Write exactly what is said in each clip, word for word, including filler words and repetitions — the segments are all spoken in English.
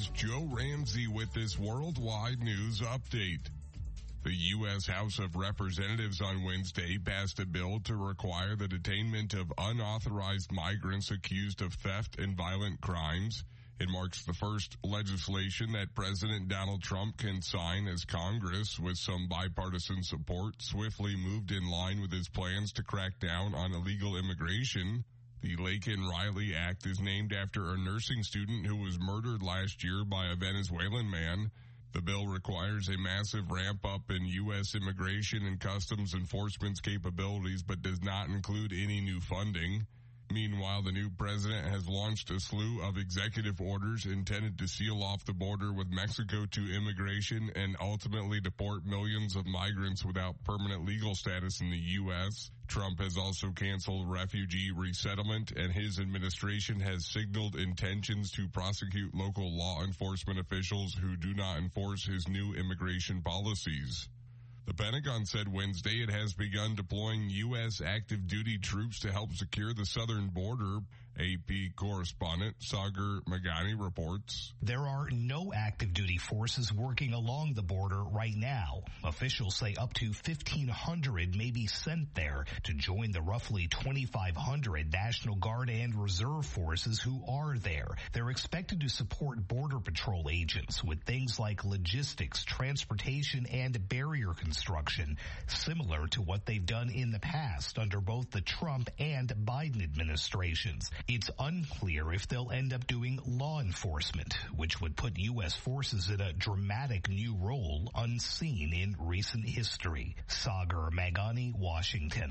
Here's Joe Ramsey with this worldwide news update. The U S House of Representatives on Wednesday passed a bill to require the detainment of unauthorized migrants accused of theft and violent crimes. It marks the first legislation that President Donald Trump can sign as Congress, with some bipartisan support, swiftly moved in line with his plans to crack down on illegal immigration. The Laken Riley Act is named after a nursing student who was murdered last year by a Venezuelan man. The bill requires a massive ramp-up in U S immigration and customs enforcement's capabilities, but does not include any new funding. Meanwhile, the new president has launched a slew of executive orders intended to seal off the border with Mexico to immigration and ultimately deport millions of migrants without permanent legal status in the U S. Trump has also canceled refugee resettlement, and his administration has signaled intentions to prosecute local law enforcement officials who do not enforce his new immigration policies. The Pentagon said Wednesday it has begun deploying U S active duty troops to help secure the southern border. A P correspondent Sagar Meghani reports. There are no active duty forces working along the border right now. Officials say up to fifteen hundred may be sent there to join the roughly twenty-five hundred National Guard and Reserve forces who are there. They're expected to support Border Patrol agents with things like logistics, transportation, and barrier construction, similar to what they've done in the past under both the Trump and Biden administrations. It's unclear if they'll end up doing law enforcement, which would put U S forces in a dramatic new role unseen in recent history. Sagar Meghani, Washington.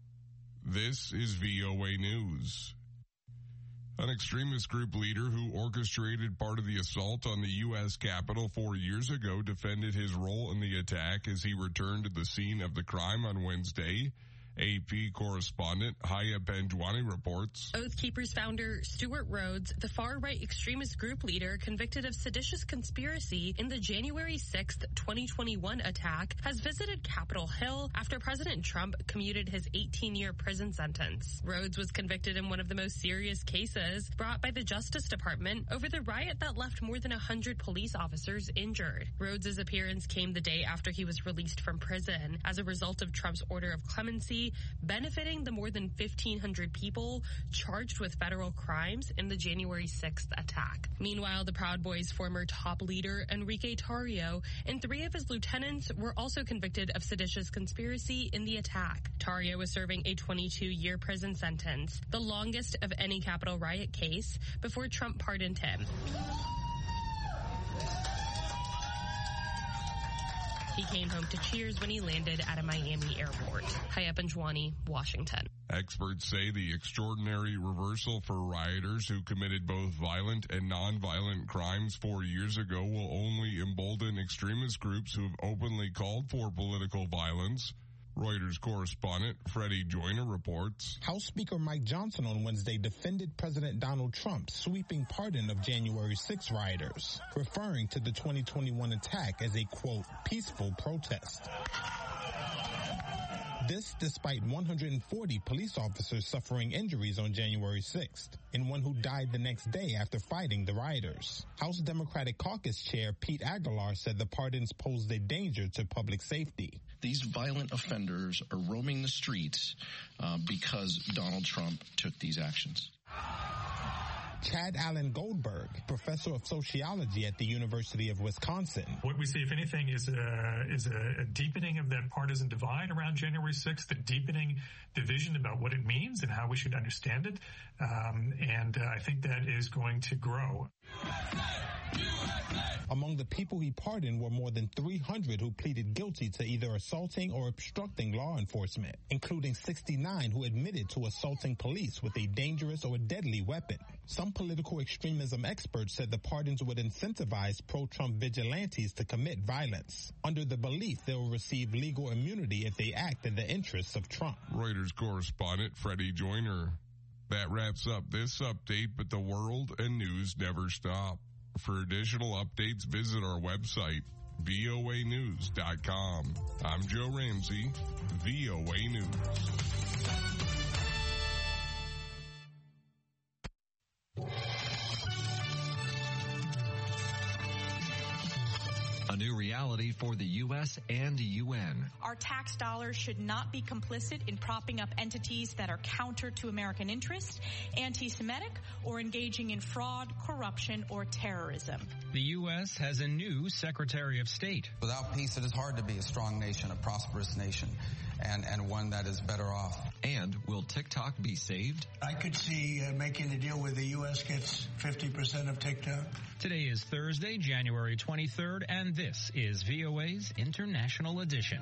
This is V O A News. An extremist group leader who orchestrated part of the assault on the U S Capitol four years ago defended his role in the attack as he returned to the scene of the crime on Wednesday. A P correspondent Haya Panjwani reports. Oath Keepers founder Stuart Rhodes, the far-right extremist group leader convicted of seditious conspiracy in the January sixth, twenty twenty-one attack, has visited Capitol Hill after President Trump commuted his eighteen-year prison sentence. Rhodes was convicted in one of the most serious cases brought by the Justice Department over the riot that left more than one hundred police officers injured. Rhodes' appearance came the day after he was released from prison as a result of Trump's order of clemency, benefiting the more than fifteen hundred people charged with federal crimes in the January sixth attack. Meanwhile, the Proud Boys' former top leader, Enrique Tarrio, and three of his lieutenants were also convicted of seditious conspiracy in the attack. Tarrio was serving a twenty-two-year prison sentence, the longest of any Capitol riot case, before Trump pardoned him. He came home to cheers when he landed at a Miami airport. Haya Panjwani, Washington. Experts say the extraordinary reversal for rioters who committed both violent and nonviolent crimes four years ago will only embolden extremist groups who have openly called for political violence. Reuters correspondent Freddie Joyner reports. House Speaker Mike Johnson on Wednesday defended President Donald Trump's sweeping pardon of January sixth rioters, referring to the twenty twenty-one attack as a, quote, peaceful protest. This despite one hundred forty police officers suffering injuries on January sixth, and one who died the next day after fighting the rioters. House Democratic Caucus Chair Pete Aguilar said the pardons posed a danger to public safety. These violent offenders are roaming the streets uh, because Donald Trump took these actions. Chad Allen Goldberg, professor of sociology at the University of Wisconsin. What we see, if anything, is a, is a, a deepening of that partisan divide around January sixth, a deepening division about what it means and how we should understand it. Um, and uh, I think that is going to grow. U S A! U S A! Among the people he pardoned were more than three hundred who pleaded guilty to either assaulting or obstructing law enforcement, including sixty-nine who admitted to assaulting police with a dangerous or deadly weapon. Some political extremism experts said the pardons would incentivize pro-Trump vigilantes to commit violence, under the belief they will receive legal immunity if they act in the interests of Trump. Reuters correspondent Freddie Joyner. That wraps up this update, but the world and news never stop. For additional updates, visit our website, V O A news dot com. I'm Joe Ramsey, V O A News. A new reality for the U S and U N. Our tax dollars should not be complicit in propping up entities that are counter to American interests, anti-Semitic, or engaging in fraud, corruption, or terrorism. The U S has a new Secretary of State. Without peace, it is hard to be a strong nation, a prosperous nation, and, and one that is better off. And will TikTok be saved? I could see uh, making a deal where the U S gets fifty percent of TikTok. Today is Thursday, January twenty-third, and this is V O A's International Edition.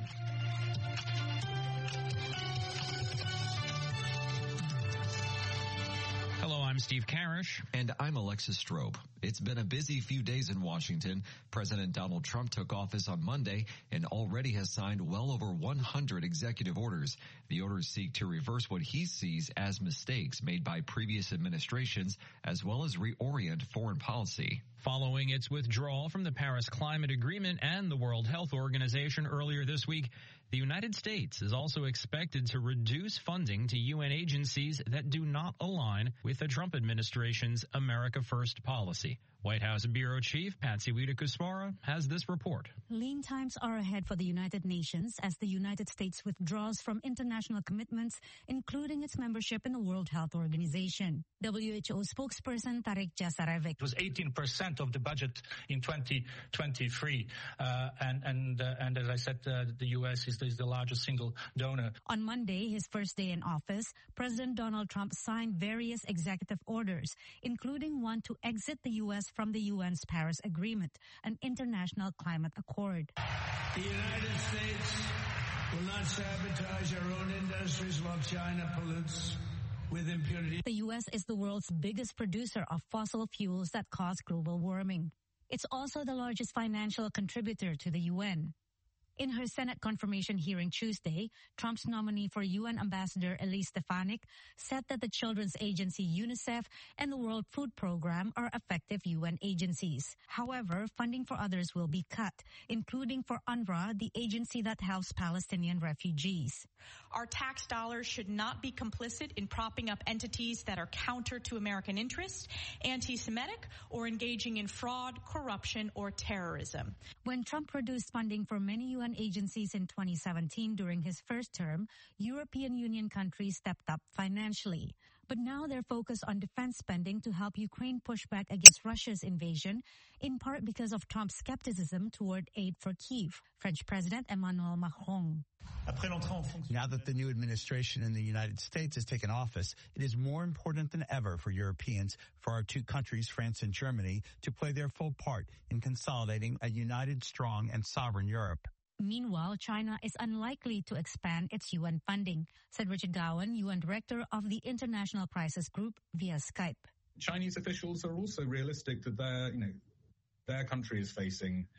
Hello, I'm Steve Karish. And I'm Alexis Strobe. It's been a busy few days in Washington. President Donald Trump took office on Monday and already has signed well over one hundred executive orders. The orders seek to reverse what he sees as mistakes made by previous administrations, as well as reorient foreign policy. Following its withdrawal from the Paris Climate Agreement and the World Health Organization earlier this week, the United States is also expected to reduce funding to U N agencies that do not align with the Trump administration's America First policy. White House Bureau Chief Patsy Widakuswara has this report. Lean times are ahead for the United Nations as the United States withdraws from international commitments, including its membership in the World Health Organization. W H O spokesperson Tarek Jasarevic. It was eighteen percent of the budget in twenty twenty-three. Uh, and, and, uh, and as I said, uh, the U S is, is the largest single donor. On Monday, his first day in office, President Donald Trump signed various executive orders, including one to exit the U S from the U N's Paris Agreement, an international climate accord. The United States will not sabotage our own industries while China pollutes with impunity. The U S is the world's biggest producer of fossil fuels that cause global warming. It's also the largest financial contributor to the U N. In her Senate confirmation hearing Tuesday, Trump's nominee for U N Ambassador Elise Stefanik said that the children's agency UNICEF and the World Food Program are effective U N agencies. However, funding for others will be cut, including for UNRWA, the agency that helps Palestinian refugees. Our tax dollars should not be complicit in propping up entities that are counter to American interests, anti-Semitic, or engaging in fraud, corruption, or terrorism. When Trump reduced funding for many U N agencies in twenty seventeen during his first term, European Union countries stepped up financially. But now they're focused on defense spending to help Ukraine push back against Russia's invasion, in part because of Trump's skepticism toward aid for Kyiv. French President Emmanuel Macron. Now that the new administration in the United States has taken office, it is more important than ever for Europeans, for our two countries, France and Germany, to play their full part in consolidating a united, strong, and sovereign Europe. Meanwhile, China is unlikely to expand its U N funding, said Richard Gowan, U N Director of the International Crisis Group, via Skype. Chinese officials are also realistic that their, you know, their country is facing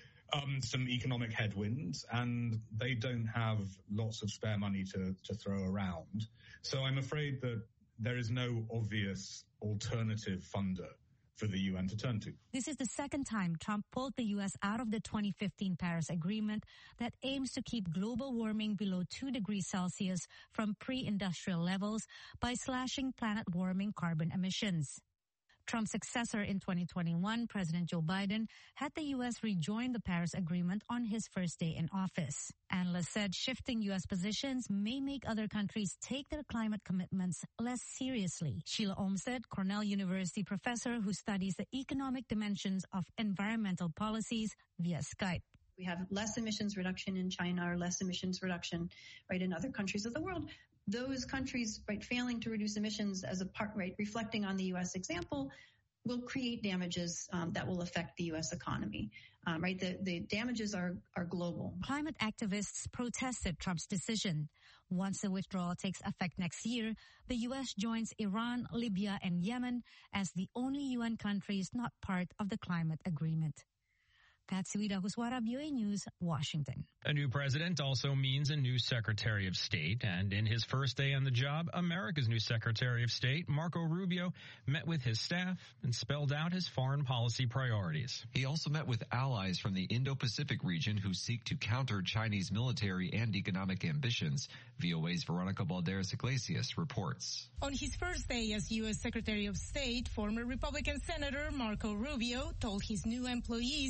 um, some economic headwinds, and they don't have lots of spare money to, to throw around. So I'm afraid that there is no obvious alternative funder for the U N to turn to. This is the second time Trump pulled the U S out of the twenty fifteen Paris Agreement that aims to keep global warming below two degrees Celsius from pre-industrial levels by slashing planet-warming carbon emissions. Trump's successor in twenty twenty-one, President Joe Biden, had the U S rejoin the Paris Agreement on his first day in office. Analysts said shifting U S positions may make other countries take their climate commitments less seriously. Sheila Olmsted, Cornell University professor who studies the economic dimensions of environmental policies, via Skype. We have less emissions reduction in China or less emissions reduction, right, in other countries of the world. Those countries, right, failing to reduce emissions as a part, right, reflecting on the U S example, will create damages um, that will affect the U S economy. Um, right, the, the damages are, are global. Climate activists protested Trump's decision. Once the withdrawal takes effect next year, the U S joins Iran, Libya, and Yemen as the only U N countries not part of the climate agreement. Patsy Widakuswara, V O A News, Washington. A new president also means a new Secretary of State. And in his first day on the job, America's new Secretary of State, Marco Rubio, met with his staff and spelled out his foreign policy priorities. He also met with allies from the Indo-Pacific region who seek to counter Chinese military and economic ambitions. V O A's Veronica Balderas Iglesias reports. On his first day as U S Secretary of State, former Republican Senator Marco Rubio told his new employees that their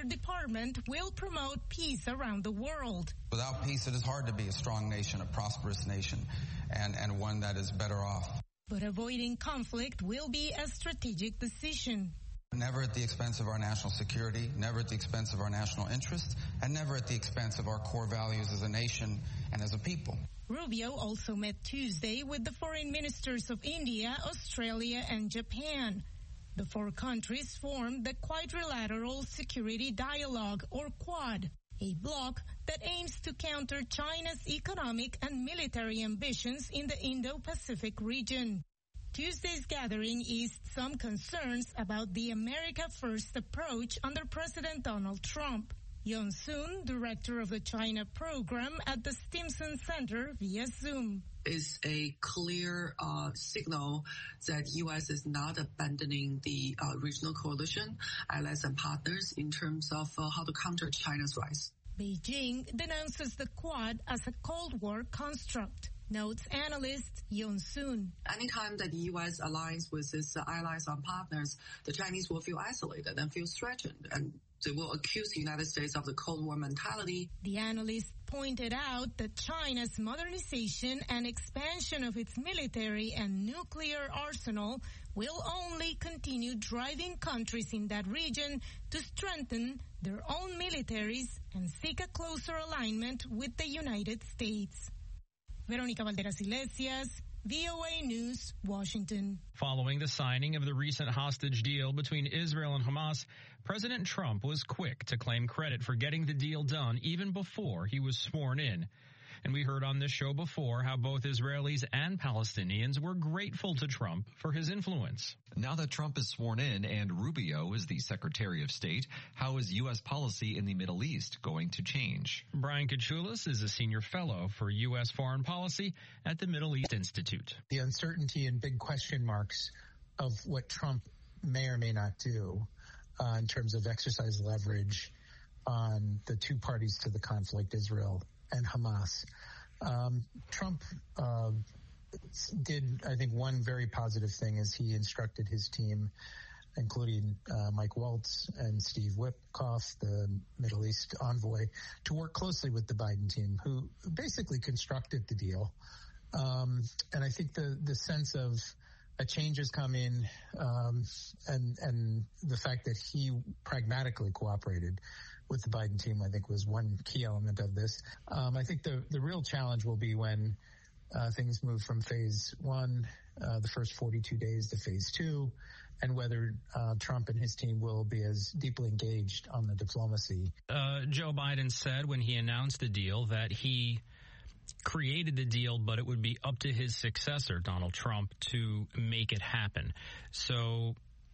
department will promote peace around the world. Without peace, it is hard to be a strong nation, a prosperous nation, and, and one that is better off. But avoiding conflict will be a strategic decision. Never at the expense of our national security, never at the expense of our national interests, and never at the expense of our core values as a nation and as a people. Rubio also met Tuesday with the foreign ministers of India, Australia, and Japan. The four countries formed the Quadrilateral Security Dialogue, or Quad, a bloc that aims to counter China's economic and military ambitions in the Indo-Pacific region. Tuesday's gathering eased some concerns about the America First approach under President Donald Trump. Yon Soon, director of the China program at the Stimson Center via Zoom. Is a clear uh, signal that U S is not abandoning the uh, regional coalition, allies and partners in terms of uh, how to counter China's rise. Beijing denounces the Quad as a Cold War construct, notes analyst Yon Soon. Anytime that the U S aligns with its uh, allies and partners, the Chinese will feel isolated and feel threatened, and they will accuse the United States of the Cold War mentality. The analyst pointed out that China's modernization and expansion of its military and nuclear arsenal will only continue driving countries in that region to strengthen their own militaries and seek a closer alignment with the United States. Verónica Valderas Iglesias, V O A News, Washington. Following the signing of the recent hostage deal between Israel and Hamas, President Trump was quick to claim credit for getting the deal done even before he was sworn in. And we heard on this show before how both Israelis and Palestinians were grateful to Trump for his influence. Now that Trump is sworn in and Rubio is the Secretary of State, how is U S policy in the Middle East going to change? Brian Kachulis is a senior fellow for U S foreign policy at the Middle East Institute. The uncertainty and big question marks of what Trump may or may not do uh, in terms of exercise leverage on the two parties to the conflict, Israel and Hamas. Um, Trump uh, did, I think, one very positive thing is he instructed his team, including uh, Mike Waltz and Steve Witkoff, the Middle East envoy, to work closely with the Biden team, who basically constructed the deal. Um, and I think the, the sense of a change is coming, um, and, and the fact that he pragmatically cooperated with the Biden team, I think, was one key element of this. Um, I think the, the real challenge will be when uh, things move from phase one, uh, the first forty-two days, to phase two, and whether uh, Trump and his team will be as deeply engaged on the diplomacy. Uh, Joe Biden said when he announced the deal that he created the deal, but it would be up to his successor, Donald Trump, to make it happen. So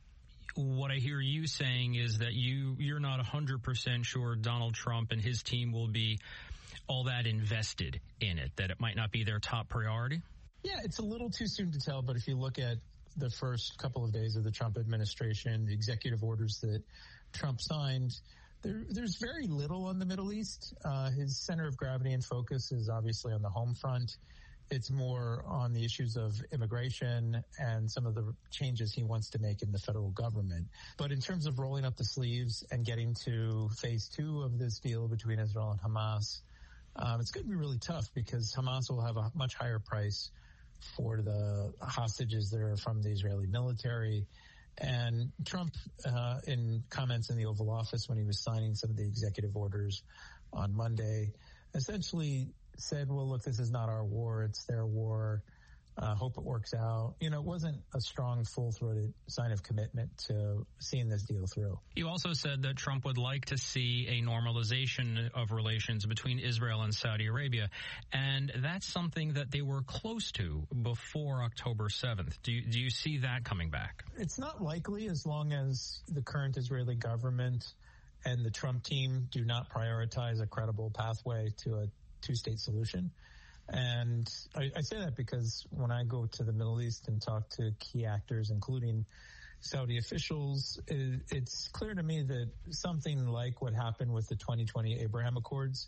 what I hear you saying is that you, you're not one hundred percent sure Donald Trump and his team will be all that invested in it, that it might not be their top priority? Yeah, it's a little too soon to tell, but if you look at the first couple of days of the Trump administration, the executive orders that Trump signed, there, there's very little on the Middle East. Uh, his center of gravity and focus is obviously on the home front. It's more on the issues of immigration and some of the changes he wants to make in the federal government. But in terms of rolling up the sleeves and getting to phase two of this deal between Israel and Hamas, um, it's going to be really tough because Hamas will have a much higher price for the hostages that are from the Israeli military. And Trump, uh, in comments in the Oval Office when he was signing some of the executive orders on Monday, essentially said, well, look, this is not our war, it's their war. Uh, hope it works out. You know, it wasn't a strong, full-throated sign of commitment to seeing this deal through. You also said that Trump would like to see a normalization of relations between Israel and Saudi Arabia, and that's something that they were close to before October seventh. Do you, do you see that coming back? It's not likely as long as the current Israeli government and the Trump team do not prioritize a credible pathway to a two-state solution. And I, I say that because when I go to the Middle East and talk to key actors, including Saudi officials, it, it's clear to me that something like what happened with the twenty twenty Abraham Accords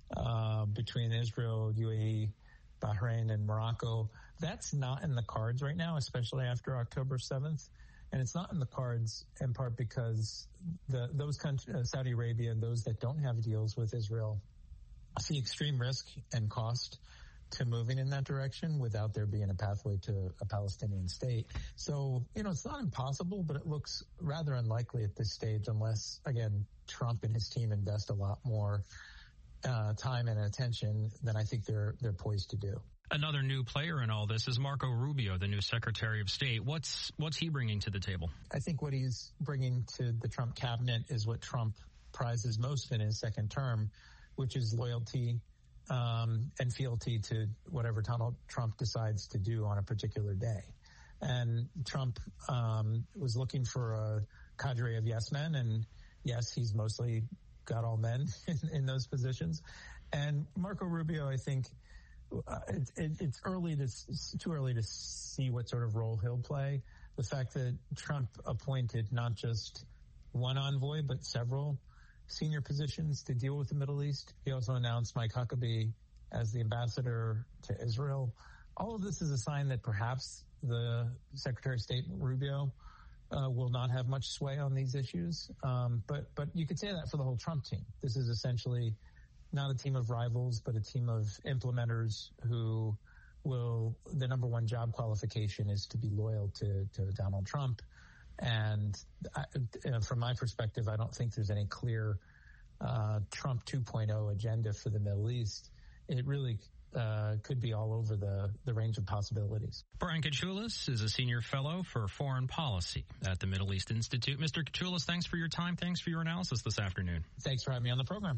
uh, between Israel, U A E, Bahrain, and Morocco, that's not in the cards right now, especially after October seventh. And it's not in the cards in part because the those countries, uh, Saudi Arabia and those that don't have deals with Israel, see extreme risk and cost to moving in that direction without there being a pathway to a Palestinian state. So, you know, it's not impossible, but it looks rather unlikely at this stage unless, again, Trump and his team invest a lot more uh, time and attention than I think they're they're poised to do. Another new player in all this is Marco Rubio, the new Secretary of State. What's what's he bringing to the table? I think what he's bringing to the Trump cabinet is what Trump prizes most in his second term, which is loyalty um, and fealty to whatever Donald Trump decides to do on a particular day. And Trump um, was looking for a cadre of yes men, and yes, he's mostly got all men in, in those positions. And Marco Rubio, I think, uh, it, it, it's early to it's too early to see what sort of role he'll play. The fact that Trump appointed not just one envoy but several senior positions to deal with the Middle East. He also announced Mike Huckabee as the ambassador to Israel. All of this is a sign that perhaps the Secretary of State Rubio uh, will not have much sway on these issues. Um, but but you could say that for the whole Trump team. This is essentially not a team of rivals, but a team of implementers who will, the number one job qualification is to be loyal to, to Donald Trump. And I, uh, from my perspective, I don't think there's any clear uh, Trump two point oh agenda for the Middle East. It really uh, could be all over the, the range of possibilities. Brian Katsoulis is a senior fellow for foreign policy at the Middle East Institute. Mister Katsoulis, thanks for your time. Thanks for your analysis this afternoon. Thanks for having me on the program.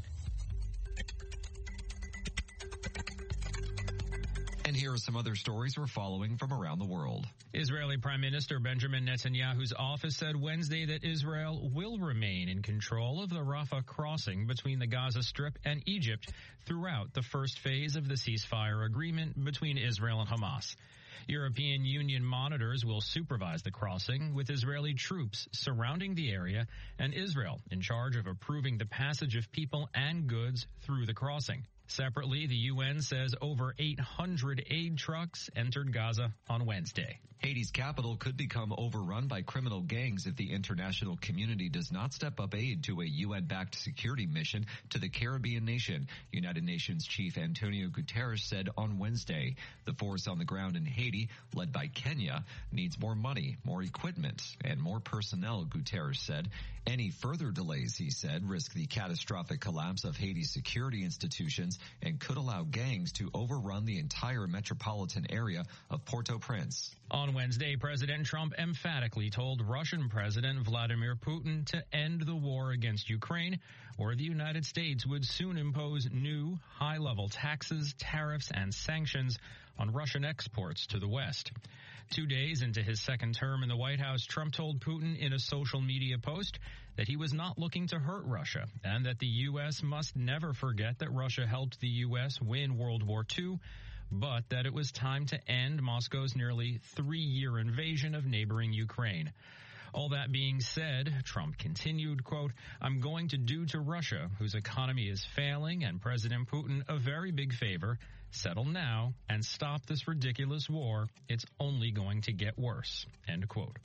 And here are some other stories we're following from around the world. Israeli Prime Minister Benjamin Netanyahu's office said Wednesday that Israel will remain in control of the Rafah crossing between the Gaza Strip and Egypt throughout the first phase of the ceasefire agreement between Israel and Hamas. European Union monitors will supervise the crossing, with Israeli troops surrounding the area and Israel in charge of approving the passage of people and goods through the crossing. Separately, the U N says over eight hundred aid trucks entered Gaza on Wednesday. Haiti's capital could become overrun by criminal gangs if the international community does not step up aid to a U N-backed security mission to the Caribbean nation, United Nations Chief Antonio Guterres said on Wednesday. The force on the ground in Haiti, led by Kenya, needs more money, more equipment, and more personnel, Guterres said. Any further delays, he said, risk the catastrophic collapse of Haiti's security institutions and could allow gangs to overrun the entire metropolitan area of Port-au-Prince. On Wednesday, President Trump emphatically told Russian President Vladimir Putin to end the war against Ukraine, or the United States would soon impose new high-level taxes, tariffs, and sanctions on Russian exports to the West. Two days into his second term in the White House, Trump told Putin in a social media post that he was not looking to hurt Russia and that the U S must never forget that Russia helped the U S win World War Two, but that it was time to end Moscow's nearly three-year invasion of neighboring Ukraine. All that being said, Trump continued, quote, "I'm going to do to Russia, whose economy is failing, and President Putin a very big favor. Settle now and stop this ridiculous war. It's only going to get worse," end quote.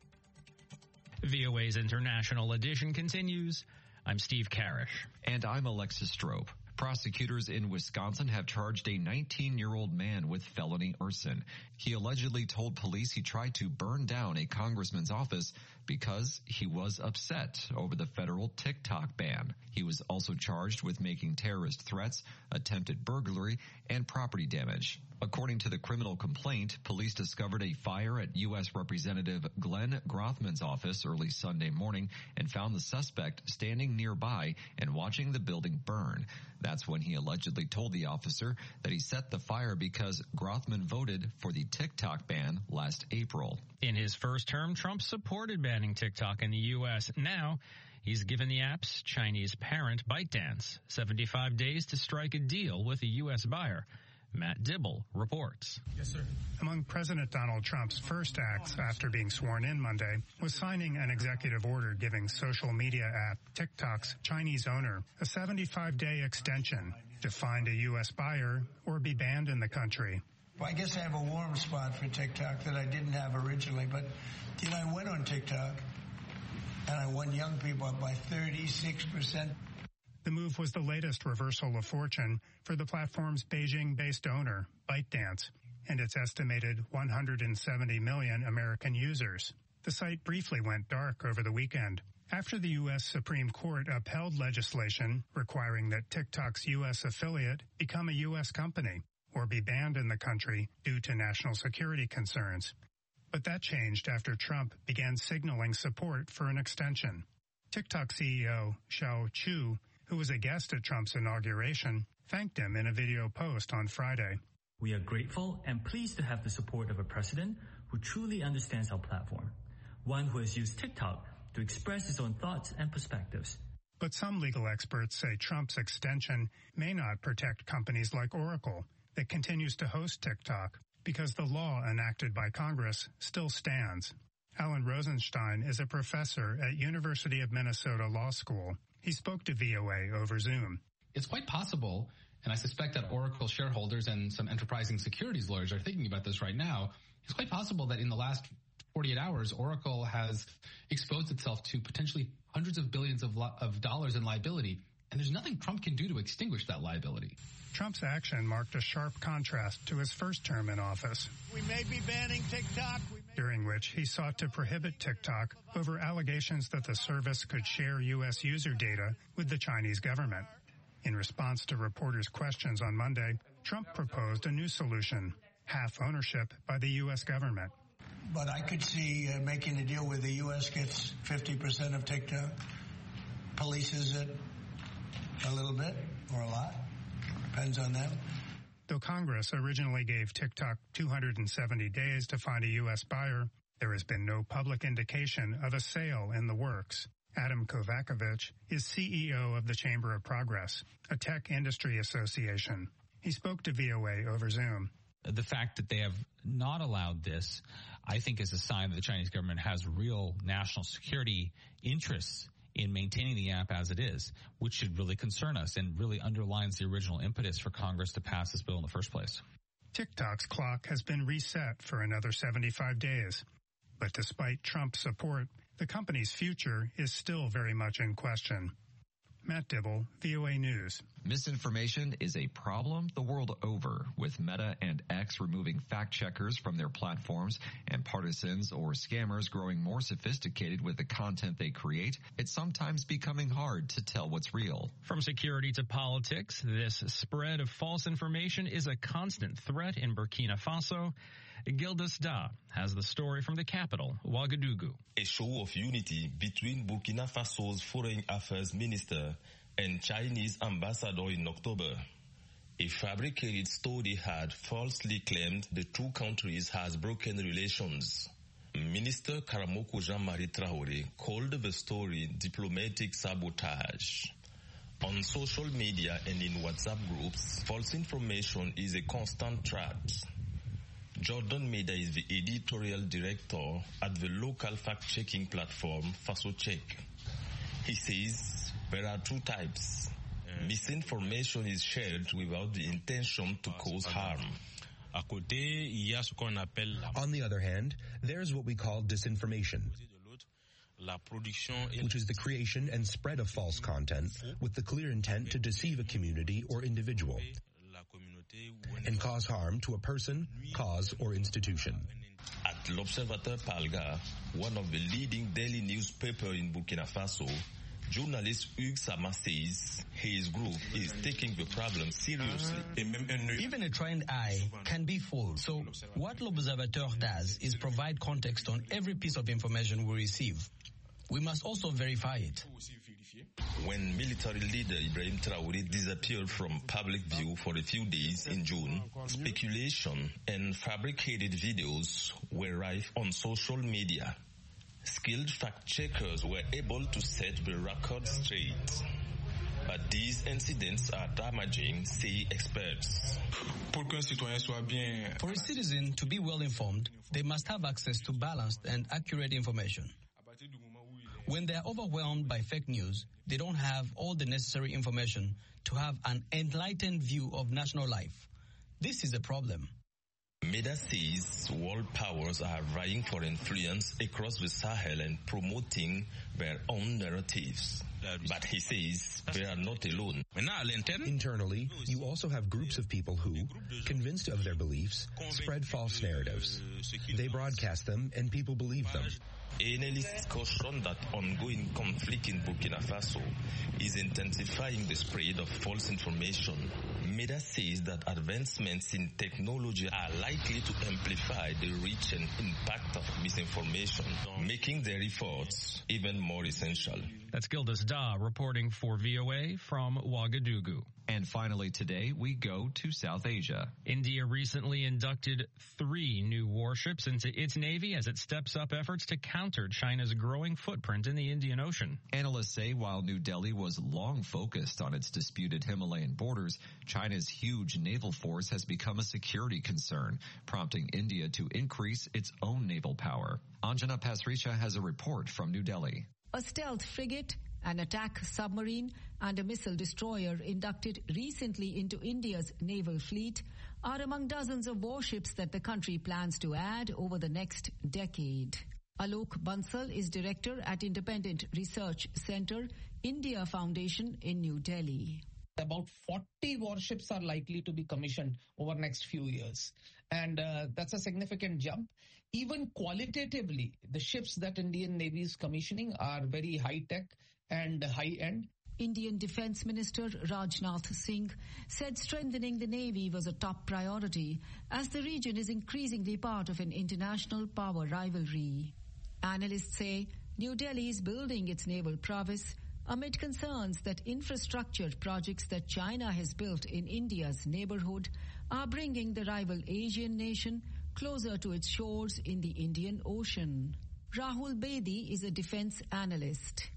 V O A's International Edition continues. I'm Steve Karish. And I'm Alexis Strope. Prosecutors in Wisconsin have charged a nineteen-year-old man with felony arson. He allegedly told police he tried to burn down a congressman's office because he was upset over the federal TikTok ban. He was also charged with making terrorist threats, attempted burglary, and property damage. According to the criminal complaint, police discovered a fire at U S Representative Glenn Grothman's office early Sunday morning and found the suspect standing nearby and watching the building burn. That's when he allegedly told the officer that he set the fire because Grothman voted for the TikTok ban last April. In his first term, Trump supported banning TikTok in the U S. Now, he's given the app's Chinese parent, ByteDance, seventy-five days to strike a deal with a U S buyer. Matt Dibble reports. Yes, sir. Among President Donald Trump's first acts after being sworn in Monday was signing an executive order giving social media app TikTok's Chinese owner a seventy-five day extension to find a U S buyer or be banned in the country. Well, I guess I have a warm spot for TikTok that I didn't have originally, but you know, I went on TikTok and I won young people up by thirty-six percent. The move was the latest reversal of fortune for the platform's Beijing-based owner, ByteDance, and its estimated one hundred seventy million American users. The site briefly went dark over the weekend after the U S Supreme Court upheld legislation requiring that TikTok's U S affiliate become a U S company or be banned in the country due to national security concerns. But that changed after Trump began signaling support for an extension. TikTok C E O Shou Chew, who was a guest at Trump's inauguration, thanked him in a video post on Friday. We are grateful and pleased to have the support of a president who truly understands our platform, one who has used TikTok to express his own thoughts and perspectives. But some legal experts say Trump's extension may not protect companies like Oracle that continues to host TikTok because the law enacted by Congress still stands. Alan Rosenstein is a professor at University of Minnesota Law School. He spoke to V O A over Zoom. It's quite possible, and I suspect that Oracle shareholders and some enterprising securities lawyers are thinking about this right now, it's quite possible that in the last forty-eight hours, Oracle has exposed itself to potentially hundreds of billions of, lo- of dollars in liability, and there's nothing Trump can do to extinguish that liability. Trump's action marked a sharp contrast to his first term in office. We may be banning TikTok. We may- during which he sought to prohibit TikTok over allegations that the service could share U S user data with the Chinese government. In response to reporters' questions on Monday, Trump proposed a new solution, half ownership by the U S government. But I could see uh, making a deal where the U S gets fifty percent of TikTok, polices it a little bit or a lot. Depends on them. Though Congress originally gave TikTok two hundred seventy days to find a U S buyer, there has been no public indication of a sale in the works. Adam Kovacevic is C E O of the Chamber of Progress, a tech industry association. He spoke to V O A over Zoom. The fact that they have not allowed this, I think, is a sign that the Chinese government has real national security interests in maintaining the app as it is, which should really concern us and really underlines the original impetus for Congress to pass this bill in the first place. TikTok's clock has been reset for another seventy-five days. But despite Trump's support, the company's future is still very much in question. Matt Dibble, V O A News. Misinformation is a problem the world over, with Meta and X removing fact-checkers from their platforms and partisans or scammers growing more sophisticated with the content they create. It's sometimes becoming hard to tell what's real. From security to politics, this spread of false information is a constant threat in Burkina Faso. Gildas Da has the story from the capital, Ouagadougou. A show of unity between Burkina Faso's foreign affairs minister and Chinese ambassador in October. A fabricated story had falsely claimed the two countries has broken relations. Minister Karamoko Jean-Marie Traoré called the story diplomatic sabotage. On social media and in WhatsApp groups, false information is a constant threat. Jordan Meda is the editorial director at the local fact-checking platform FasoCheck. He says there are two types. Misinformation is shared without the intention to cause harm. On the other hand, there's what we call disinformation, which is the creation and spread of false content with the clear intent to deceive a community or individual and cause harm to a person, cause, or institution. At L'Observateur Palga, one of the leading daily newspaper in Burkina Faso, journalist Hugues Sama says his group is taking the problem seriously. Even a trained eye can be fooled. So what L'Observateur does is provide context on every piece of information we receive. We must also verify it. When military leader Ibrahim Traoré disappeared from public view for a few days in June, speculation and fabricated videos were rife on social media. Skilled fact-checkers were able to set the record straight. But these incidents are damaging, say experts. For a citizen to be well informed, they must have access to balanced and accurate information. When they are overwhelmed by fake news, they don't have all the necessary information to have an enlightened view of national life. This is a problem. MEDA says world powers are vying for influence across the Sahel and promoting their own narratives. But he says they are not alone. Internally, you also have groups of people who, convinced of their beliefs, spread false narratives. They broadcast them and people believe them. Analysts caution that ongoing conflict in Burkina Faso is intensifying the spread of false information. MEDA says that advancements in technology are likely to amplify the reach and impact of misinformation, making their efforts even more essential. That's Gildas Da reporting for V O A from Ouagadougou. And finally today, we go to South Asia. India recently inducted three new warships into its navy as it steps up efforts to counter China's growing footprint in the Indian Ocean. Analysts say while New Delhi was long focused on its disputed Himalayan borders, China's huge naval force has become a security concern, prompting India to increase its own naval power. Anjana Pasricha has a report from New Delhi. A stealth frigate, an attack submarine, and a missile destroyer inducted recently into India's naval fleet are among dozens of warships that the country plans to add over the next decade. Alok Bansal is director at Independent Research Center, India Foundation in New Delhi. About forty warships are likely to be commissioned over the next few years. And uh, that's a significant jump. Even qualitatively, the ships that Indian Navy is commissioning are very high-tech and high-end. Indian Defence Minister Rajnath Singh said strengthening the Navy was a top priority as the region is increasingly part of an international power rivalry. Analysts say New Delhi is building its naval prowess amid concerns that infrastructure projects that China has built in India's neighborhood are bringing the rival Asian nation closer to its shores in the Indian Ocean. Rahul Bedi is a defense analyst.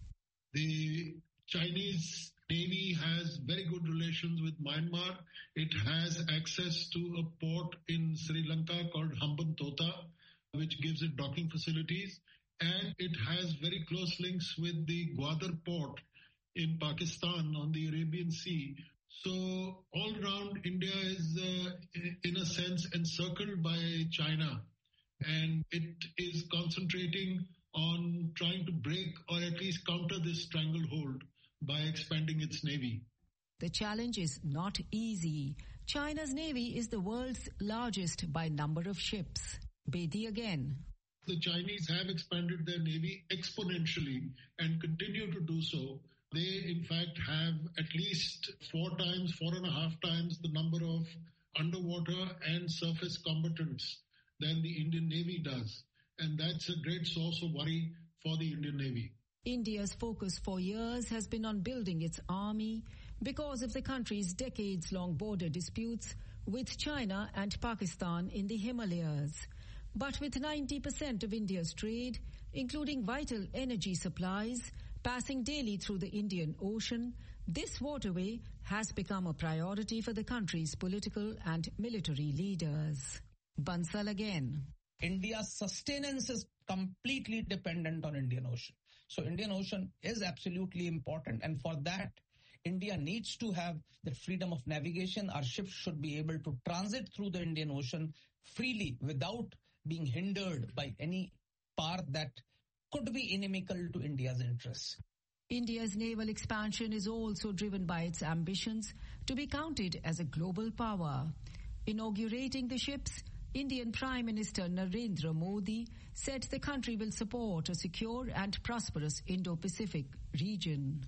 The Chinese Navy has very good relations with Myanmar. It has access to a port in Sri Lanka called Hambantota, which gives it docking facilities. And it has very close links with the Gwadar port in Pakistan on the Arabian Sea. So all around, India is, uh, in a sense, encircled by China. And it is concentrating on trying to break or at least counter this stranglehold by expanding its navy. The challenge is not easy. China's navy is the world's largest by number of ships. Bedi again. The Chinese have expanded their navy exponentially and continue to do so. They, in fact, have at least four times, four and a half times the number of underwater and surface combatants than the Indian Navy does. And that's a great source of worry for the Indian Navy. India's focus for years has been on building its army because of the country's decades-long border disputes with China and Pakistan in the Himalayas. But with ninety percent of India's trade, including vital energy supplies, passing daily through the Indian Ocean, this waterway has become a priority for the country's political and military leaders. Bansal again. India's sustenance is completely dependent on Indian Ocean. So Indian Ocean is absolutely important. And for that, India needs to have the freedom of navigation. Our ships should be able to transit through the Indian Ocean freely without being hindered by any power that could be inimical to India's interests. India's naval expansion is also driven by its ambitions to be counted as a global power. Inaugurating the ships, Indian Prime Minister Narendra Modi said the country will support a secure and prosperous Indo-Pacific region.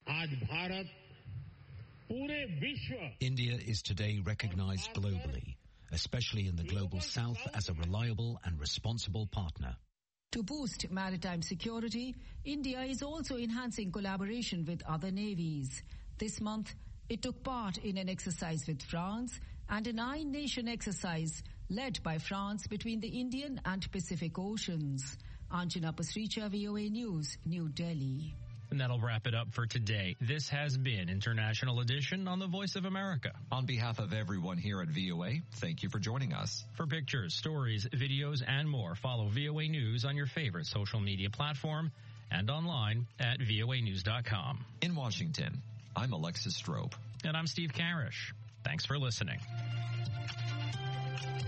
India is today recognized globally, especially in the global south, as a reliable and responsible partner. To boost maritime security, India is also enhancing collaboration with other navies. This month, it took part in an exercise with France and a nine-nation exercise led by France between the Indian and Pacific Oceans. Anjana Pasricha, V O A News, New Delhi. And that'll wrap it up for today. This has been International Edition on the Voice of America. On behalf of everyone here at V O A, thank you for joining us. For pictures, stories, videos, and more, follow V O A News on your favorite social media platform and online at V O A news dot com. In Washington, I'm Alexis Strope. And I'm Steve Karish. Thanks for listening.